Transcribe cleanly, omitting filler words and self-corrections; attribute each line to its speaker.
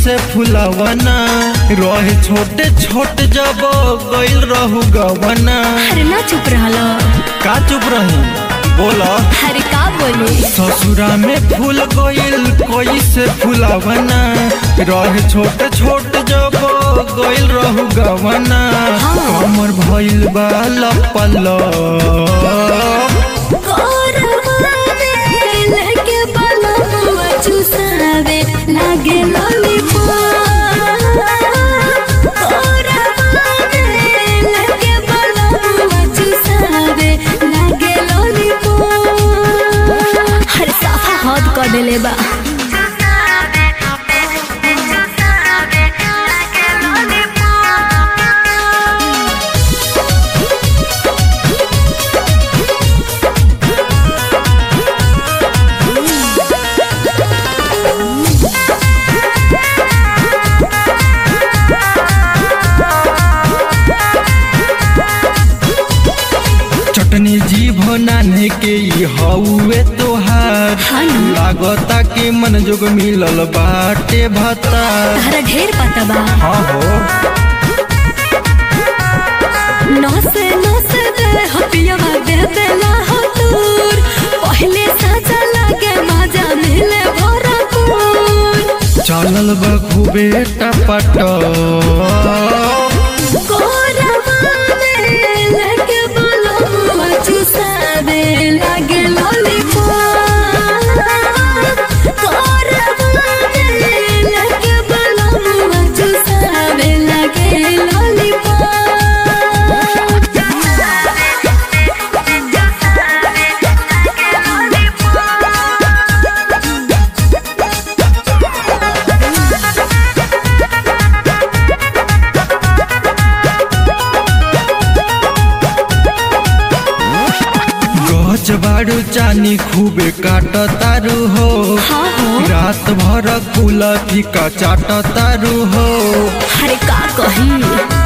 Speaker 1: से फुलावना रहे छोटे छोटे जब गइल रहू गवना।
Speaker 2: अरे ना चुप रहला
Speaker 1: का चुप रही बोला।
Speaker 2: अरे का बोले
Speaker 1: ससुरा में फूल गइल कोई से फुलावना रहे छोटे छोटे जब गइल रहू गवना। कमर भइल बा लपल
Speaker 2: लागे लॉलीपॉप लागे बलबुआ चुसावे लागे लॉलीपॉप। हर साफा हद कर देले बा।
Speaker 1: चटनी जी भनाने के हउए तोहार लागता के मन जोग मिलल बाटे भता।
Speaker 2: तारा ढेर पता बा।
Speaker 1: हाँ हो
Speaker 2: नसे नसे दे हपियावा दे देला हो दूर पहले साजा लागे मजा मिले भरपूर।
Speaker 1: चलल बा खूबे टपट
Speaker 2: लागे लॉलीपॉप लागे बलबुआ चुसावे लागे लॉलीपॉप।
Speaker 1: बाड़ू चानी खूबे काट तारू हो। रात भर कुल फीका चाट तारू हो।
Speaker 2: अरे का कही